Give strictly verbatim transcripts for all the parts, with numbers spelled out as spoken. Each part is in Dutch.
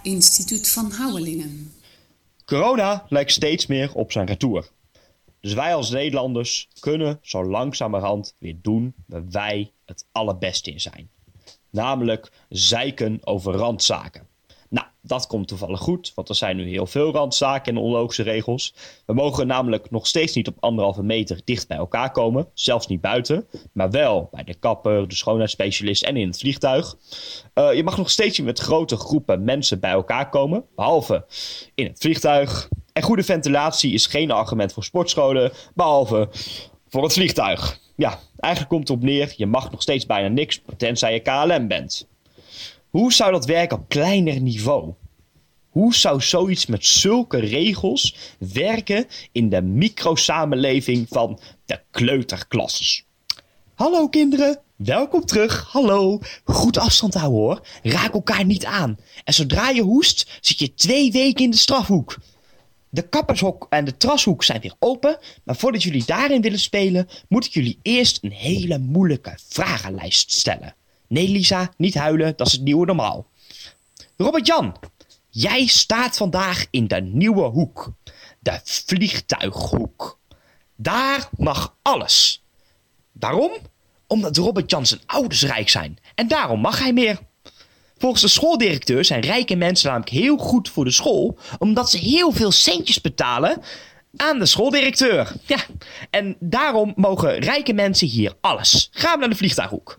Instituut van Houwelingen. Corona lijkt steeds meer op zijn retour. Dus wij als Nederlanders kunnen zo langzamerhand weer doen waar wij het allerbeste in zijn. Namelijk zeiken over randzaken. Nou, dat komt toevallig goed, want er zijn nu heel veel randzaken en onlogische regels. We mogen namelijk nog steeds niet op anderhalve meter dicht bij elkaar komen, zelfs niet buiten, maar wel bij de kapper, de schoonheidsspecialist en in het vliegtuig. Uh, je mag nog steeds niet met grote groepen mensen bij elkaar komen, behalve in het vliegtuig. En goede ventilatie is geen argument voor sportscholen, behalve voor het vliegtuig. Ja, eigenlijk komt het op neer, je mag nog steeds bijna niks, tenzij je K L M bent. Hoe zou dat werken op kleiner niveau? Hoe zou zoiets met zulke regels werken in de microsamenleving van de kleuterklas? Hallo kinderen, welkom terug. Hallo, goed afstand houden hoor. Raak elkaar niet aan. En zodra je hoest, zit je twee weken in de strafhoek. De kappershok en de trashoek zijn weer open, maar voordat jullie daarin willen spelen, moet ik jullie eerst een hele moeilijke vragenlijst stellen. Nee Lisa, niet huilen, dat is het nieuwe normaal. Robert-Jan, jij staat vandaag in de nieuwe hoek. De vliegtuighoek. Daar mag alles. Waarom? Omdat Robert-Jan zijn ouders rijk zijn. En daarom mag hij meer. Volgens de schooldirecteur zijn rijke mensen namelijk heel goed voor de school, omdat ze heel veel centjes betalen aan de schooldirecteur. Ja, en daarom mogen rijke mensen hier alles. Gaan we naar de vliegtuighoek.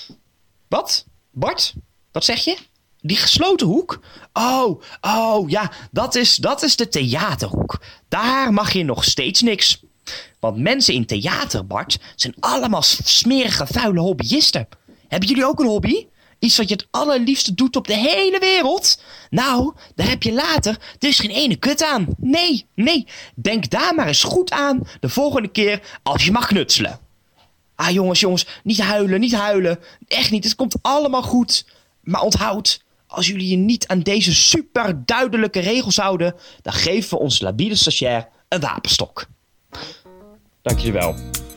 Wat? Bart? Wat zeg je? Die gesloten hoek? Oh, oh, ja, dat is, dat is de theaterhoek. Daar mag je nog steeds niks. Want mensen in theater, Bart, zijn allemaal smerige, vuile hobbyisten. Hebben jullie ook een hobby? Iets wat je het allerliefste doet op de hele wereld? Nou, daar heb je later dus geen ene kut aan. Nee, nee, denk daar maar eens goed aan de volgende keer als je mag knutselen. Ah jongens, jongens, niet huilen, niet huilen. Echt niet, het komt allemaal goed. Maar onthoud, als jullie je niet aan deze super duidelijke regels houden, dan geven we onze labiele stagiair een wapenstok. Dank jullie wel.